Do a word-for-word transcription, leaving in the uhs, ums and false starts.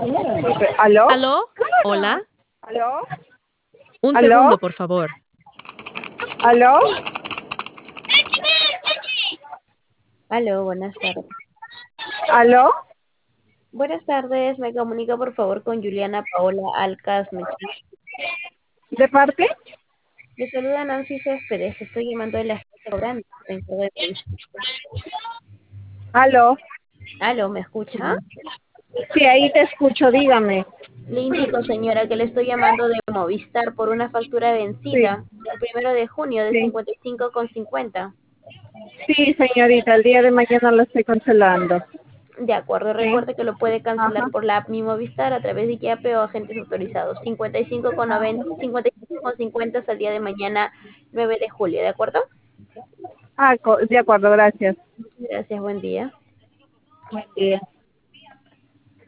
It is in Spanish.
¿Aló? ¿Aló? Hola. ¿Aló? Un ¿Aló? segundo, por favor. ¿Aló? Aló, buenas tardes. ¿Aló? Buenas tardes, me comunico por favor con Juliana Paola Alcas Mechí. ¿De parte? Le saluda Nancy Céspedes, estoy llamando de la agencia Cobrante. Me encargo de Movistar. ¿Aló? Aló, ¿me escucha? Sí, ahí te escucho, dígame. Le indico, señora, que le estoy llamando de Movistar por una factura Sí, vencida del primero de junio de sí. cincuenta y cinco con cincuenta. Sí, señorita, el día de mañana lo estoy cancelando. De acuerdo, Sí. recuerde que lo puede cancelar Ajá. por la app Mi Movistar a través de Yape o agentes autorizados. cincuenta y cinco con noventa, cincuenta y cinco con cincuenta hasta el día de mañana nueve de julio, ¿de acuerdo? Ah, co- de acuerdo, gracias. Gracias, buen día. Buen día.